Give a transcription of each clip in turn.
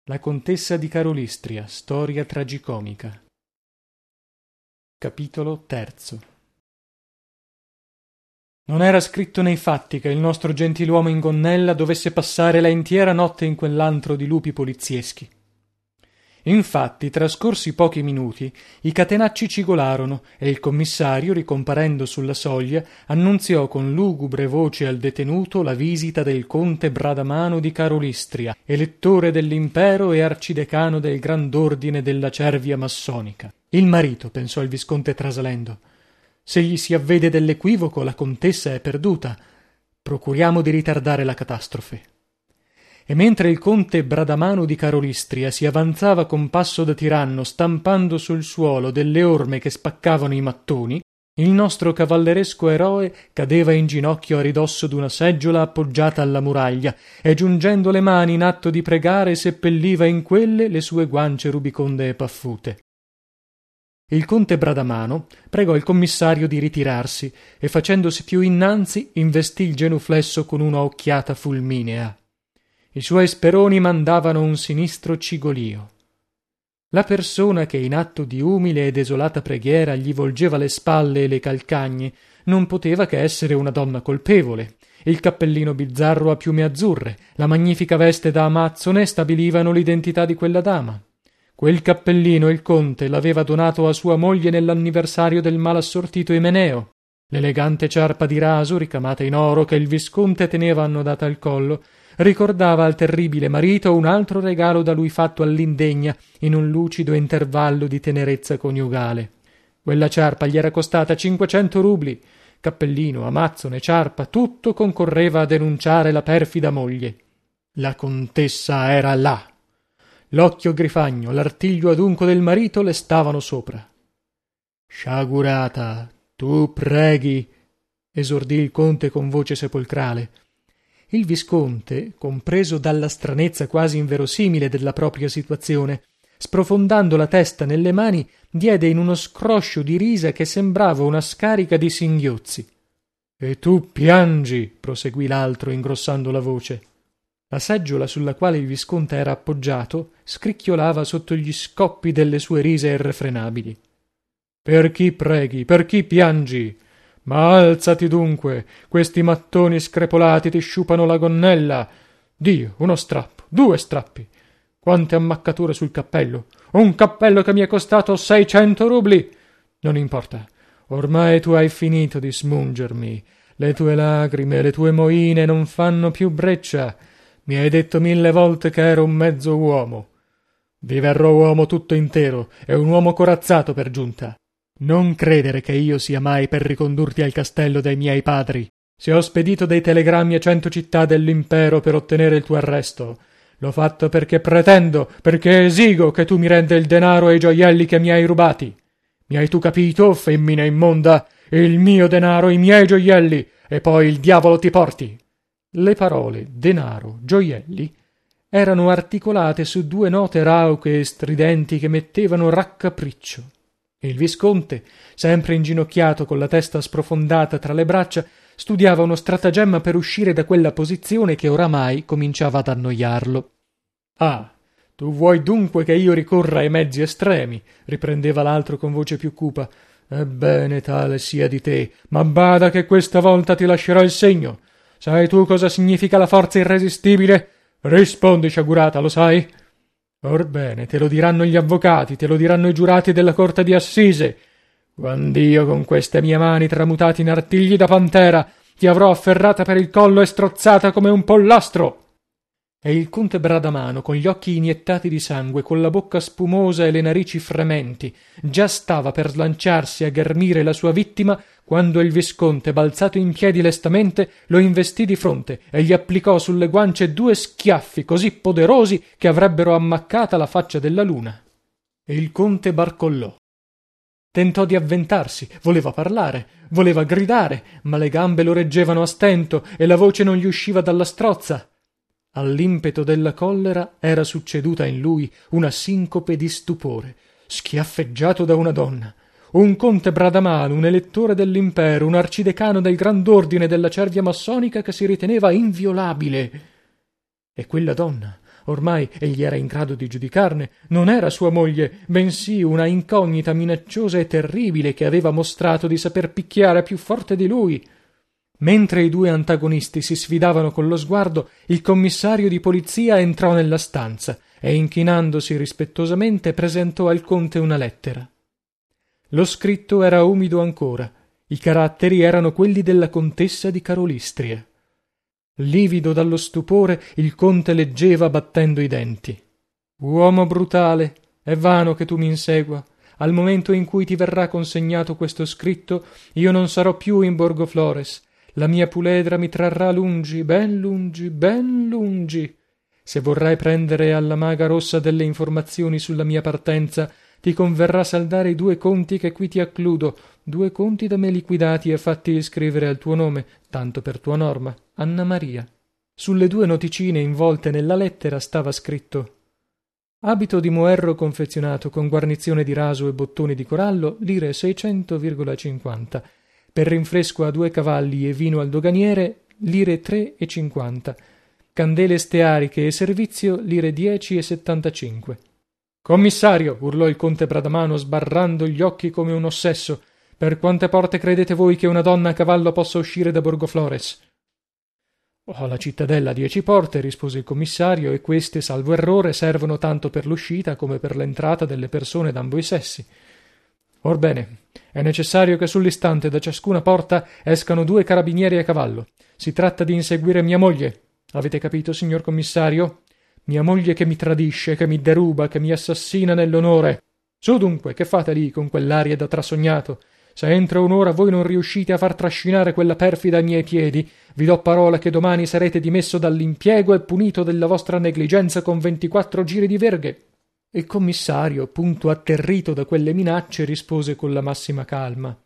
La contessa di Karolystria, storia tragicomica. Capitolo terzo. Non era scritto nei fatti che il nostro gentiluomo in gonnella dovesse passare la intiera notte in quell'antro di lupi polizieschi. Infatti, trascorsi pochi minuti, i catenacci cigolarono e il commissario, ricomparendo sulla soglia, annunziò con lugubre voce al detenuto la visita del conte Bradamano di Karolystria, elettore dell'impero e arcidecano del grand'ordine della cervia massonica. Il marito, pensò il visconte trasalendo. Se gli si avvede dell'equivoco, la contessa è perduta. Procuriamo di ritardare la catastrofe. E mentre il conte Bradamano di Karolystria si avanzava con passo da tiranno, stampando sul suolo delle orme che spaccavano i mattoni, il nostro cavalleresco eroe cadeva in ginocchio a ridosso d'una seggiola appoggiata alla muraglia e, giungendo le mani in atto di pregare, seppelliva in quelle le sue guance rubiconde e paffute. Il conte Bradamano pregò il commissario di ritirarsi e, facendosi più innanzi, investì il genuflesso con una occhiata fulminea. I suoi speroni mandavano un sinistro cigolio. La persona che in atto di umile e desolata preghiera gli volgeva le spalle e le calcagne non poteva che essere una donna colpevole. Il cappellino bizzarro a piume azzurre, la magnifica veste da amazzone stabilivano l'identità di quella dama. Quel cappellino il conte l'aveva donato a sua moglie nell'anniversario del malassortito Imeneo. L'elegante ciarpa di raso ricamata in oro che il visconte teneva annodata al collo ricordava al terribile marito un altro regalo da lui fatto all'indegna in un lucido intervallo di tenerezza coniugale. Quella ciarpa gli era costata 500 rubli. Cappellino, amazzone, ciarpa, tutto concorreva a denunciare la perfida moglie. La contessa era là. L'occhio grifagno, l'artiglio adunco del marito le stavano sopra. Sciagurata, tu preghi, esordì il conte con voce sepolcrale. Il visconte, compreso dalla stranezza quasi inverosimile della propria situazione, sprofondando la testa nelle mani, diede in uno scroscio di risa che sembrava una scarica di singhiozzi. E tu piangi, proseguì l'altro ingrossando la voce. La seggiola sulla quale il visconte era appoggiato scricchiolava sotto gli scoppi delle sue risa irrefrenabili. Per chi preghi? Per chi piangi? Ma alzati dunque, questi mattoni screpolati ti sciupano la gonnella. Dio, uno strappo, 2 strappi. Quante ammaccature sul cappello. Un cappello che mi è costato 600 rubli. Non importa, ormai tu hai finito di smungermi. Le tue lagrime, le tue moine non fanno più breccia. Mi hai detto 1000 volte che ero un mezzo uomo. Vi verrò uomo tutto intero, e un uomo corazzato per giunta. Non credere che io sia mai per ricondurti al castello dei miei padri. Se ho spedito dei telegrammi a 100 città dell'impero per ottenere il tuo arresto, l'ho fatto perché pretendo, perché esigo che tu mi renda il denaro e i gioielli che mi hai rubati. Mi hai tu capito, femmina immonda? Il mio denaro, i miei gioielli, e poi il diavolo ti porti. Le parole denaro, gioielli erano articolate su 2 note rauche e stridenti che mettevano raccapriccio. Il visconte, sempre inginocchiato con la testa sprofondata tra le braccia, studiava uno stratagemma per uscire da quella posizione che oramai cominciava ad annoiarlo. Ah, tu vuoi dunque che io ricorra ai mezzi estremi, riprendeva l'altro con voce più cupa. Ebbene, tale sia di te, ma bada che questa volta ti lascerò il segno. Sai tu cosa significa la forza irresistibile? Rispondi, sciagurata, lo sai? Orbene, te lo diranno gli avvocati, te lo diranno i giurati della corte di assise. Quand'io con queste mie mani tramutate in artigli da pantera ti avrò afferrata per il collo e strozzata come un pollastro. E il conte Bradamano, con gli occhi iniettati di sangue, con la bocca spumosa e le narici frementi, già stava per slanciarsi a ghermire la sua vittima quando il visconte, balzato in piedi lestamente, lo investì di fronte e gli applicò sulle guance 2 schiaffi così poderosi che avrebbero ammaccata la faccia della luna. E il conte barcollò. Tentò di avventarsi, voleva parlare, voleva gridare, ma le gambe lo reggevano a stento e la voce non gli usciva dalla strozza. All'impeto della collera era succeduta in lui una sincope di stupore, schiaffeggiato da una donna. Un conte Bradamano, un elettore dell'impero, un arcidecano del grand'ordine della cervia massonica che si riteneva inviolabile. E quella donna, Ormai egli era in grado di giudicarne. Non era sua moglie, bensì una incognita minacciosa e terribile che aveva mostrato di saper picchiare più forte di lui. Mentre i due antagonisti si sfidavano con lo sguardo, il commissario di polizia entrò nella stanza e, inchinandosi rispettosamente, presentò al conte una lettera. Lo scritto era umido ancora. I caratteri erano quelli della contessa di Karolystria. Livido dallo stupore, il conte leggeva battendo i denti. Uomo brutale, è vano che tu mi insegua. Al momento in cui ti verrà consegnato questo scritto, io non sarò più in Borgoflores. La mia puledra mi trarrà lungi, ben lungi, ben lungi. Se vorrai prendere alla Maga Rossa delle informazioni sulla mia partenza, ti converrà saldare i 2 conti che qui ti accludo, 2 conti da me liquidati e fatti iscrivere al tuo nome, tanto per tua norma, Anna Maria. Sulle 2 noticine involte nella lettera stava scritto: abito di moerro confezionato con guarnizione di raso e bottoni di corallo, lire 600,50. Per rinfresco a 2 cavalli e vino al doganiere, lire 3,50. Candele steariche e servizio, lire 10,75. Commissario, urlò il conte Bradamano sbarrando gli occhi come un ossesso, per quante porte credete voi che una donna a cavallo possa uscire da Borgoflores? Oh, la cittadella ha 10 porte, rispose il commissario, e queste, salvo errore, servono tanto per l'uscita come per l'entrata delle persone d'ambo i sessi. Orbene, è necessario che sull'istante da ciascuna porta escano 2 carabinieri a cavallo. Si tratta di inseguire mia moglie. Avete capito, signor commissario? Mia moglie che mi tradisce, che mi deruba, che mi assassina nell'onore. Su dunque, che fate lì con quell'aria da trasognato? Se entro un'ora voi non riuscite a far trascinare quella perfida ai miei piedi, vi do parola che domani sarete dimesso dall'impiego e punito della vostra negligenza con 24 giri di verghe. Il commissario, punto atterrito da quelle minacce, rispose con la massima calma: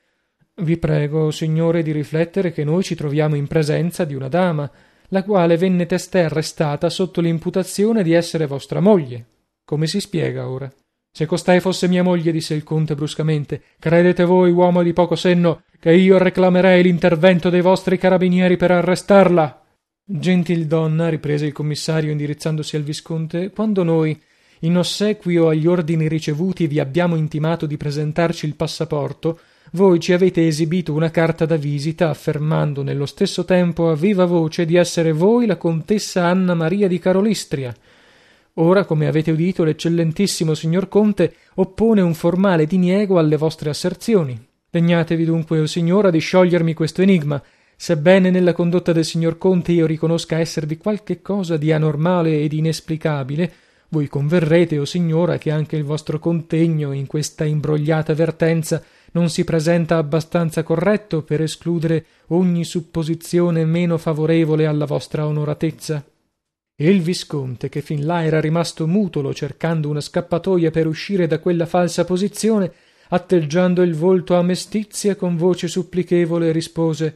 vi prego, signore, di riflettere che noi ci troviamo in presenza di una dama, la quale venne testè arrestata sotto l'imputazione di essere vostra moglie. Come si spiega ora? Se costei fosse mia moglie, disse il conte bruscamente, credete voi, uomo di poco senno, che io reclamerei l'intervento dei vostri carabinieri per arrestarla? Gentildonna, riprese il commissario indirizzandosi al visconte, quando noi, in ossequio agli ordini ricevuti, vi abbiamo intimato di presentarci il passaporto, voi ci avete esibito una carta da visita, affermando nello stesso tempo a viva voce di essere voi la contessa Anna Maria di Karolystria. Ora, come avete udito, l'eccellentissimo signor conte oppone un formale diniego alle vostre asserzioni. Degnatevi dunque, o signora, di sciogliermi questo enigma. Sebbene nella condotta del signor conte io riconosca esservi qualche cosa di anormale ed inesplicabile, voi converrete, o signora, che anche il vostro contegno in questa imbrogliata vertenza non si presenta abbastanza corretto per escludere ogni supposizione meno favorevole alla vostra onoratezza. E il visconte, che fin là era rimasto mutolo cercando una scappatoia per uscire da quella falsa posizione, atteggiando il volto a mestizia con voce supplichevole, rispose: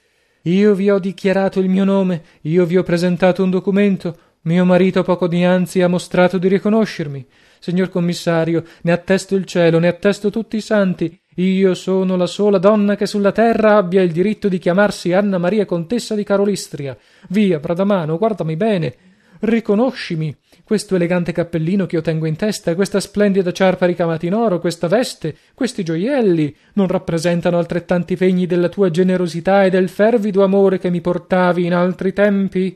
io vi ho dichiarato il mio nome, io vi ho presentato un documento, mio marito poco dianzi ha mostrato di riconoscermi. Signor commissario, ne attesto il cielo, ne attesto tutti i santi, io sono la sola donna che sulla terra abbia il diritto di chiamarsi Anna Maria contessa di Karolystria. Via, Bradamano, guardami bene, riconoscimi questo elegante cappellino che io tengo in testa, questa splendida ciarpa ricamata in oro, questa veste, questi gioielli non rappresentano altrettanti segni della tua generosità e del fervido amore che mi portavi in altri tempi?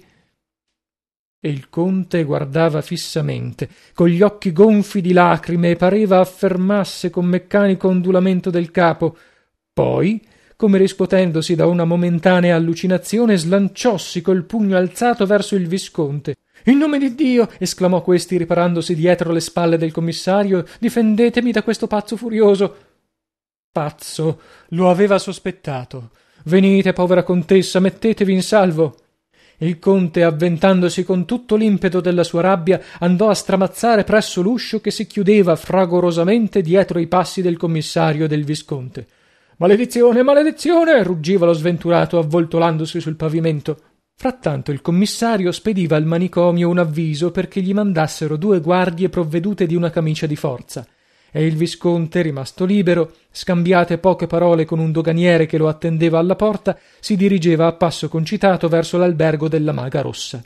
E il conte guardava fissamente, con gli occhi gonfi di lacrime, e pareva affermasse con meccanico ondulamento del capo. Poi, come riscuotendosi da una momentanea allucinazione, slanciossi col pugno alzato verso il visconte. In nome di Dio, esclamò questi riparandosi dietro le spalle del commissario, difendetemi da questo pazzo furioso. Pazzo, lo aveva sospettato. Venite, povera contessa, mettetevi in salvo. Il conte, avventandosi con tutto l'impeto della sua rabbia, andò a stramazzare presso l'uscio che si chiudeva fragorosamente dietro i passi del commissario e del visconte. Maledizione, maledizione! Ruggiva lo sventurato avvoltolandosi sul pavimento. Frattanto il commissario spediva al manicomio un avviso perché gli mandassero 2 guardie provvedute di una camicia di forza. E il visconte, rimasto libero, scambiate poche parole con un doganiere che lo attendeva alla porta, si dirigeva a passo concitato verso l'albergo della Maga Rossa.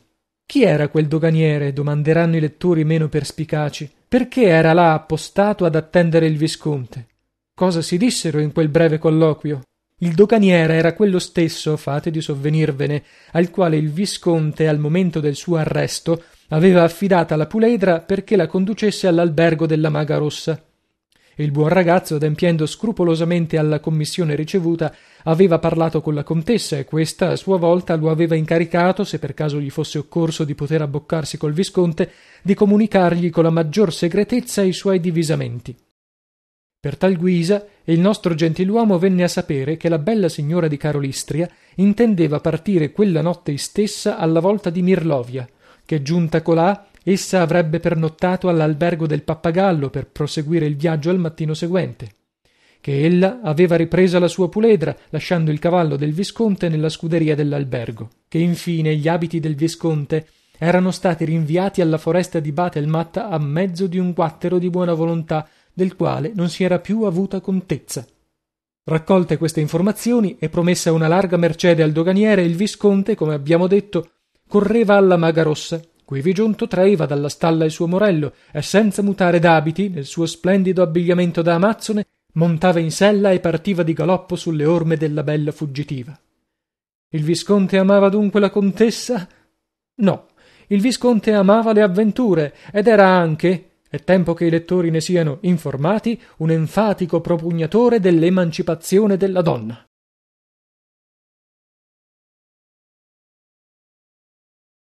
Chi era quel doganiere? Domanderanno i lettori meno perspicaci. Perché era là appostato ad attendere il visconte? Cosa si dissero in quel breve colloquio? Il doganiere era quello stesso, fate di sovvenirvene, al quale il visconte, al momento del suo arresto, aveva affidata la puledra perché la conducesse all'albergo della Maga Rossa. Il buon ragazzo, adempiendo scrupolosamente alla commissione ricevuta, aveva parlato con la contessa e questa a sua volta lo aveva incaricato, se per caso gli fosse occorso di poter abboccarsi col visconte, di comunicargli con la maggior segretezza i suoi divisamenti. Per tal guisa il nostro gentiluomo venne a sapere che la bella signora di Karolystria intendeva partire quella notte istessa alla volta di Mirlovia, che giunta colà essa avrebbe pernottato all'albergo del Pappagallo per proseguire il viaggio al mattino seguente, che ella aveva ripresa la sua puledra, lasciando il cavallo del visconte nella scuderia dell'albergo, che infine gli abiti del visconte erano stati rinviati alla foresta di Batelmatt a mezzo di un guattero di buona volontà, del quale non si era più avuta contezza. Raccolte queste informazioni e promessa una larga mercede al doganiere, il visconte, come abbiamo detto, correva alla Maga Rossa. Quivi giunto traeva dalla stalla il suo morello e senza mutare d'abiti, nel suo splendido abbigliamento da amazzone, montava in sella e partiva di galoppo sulle orme della bella fuggitiva. Il visconte amava dunque la contessa? No, il visconte amava le avventure ed era anche, è tempo che i lettori ne siano informati, un enfatico propugnatore dell'emancipazione della donna.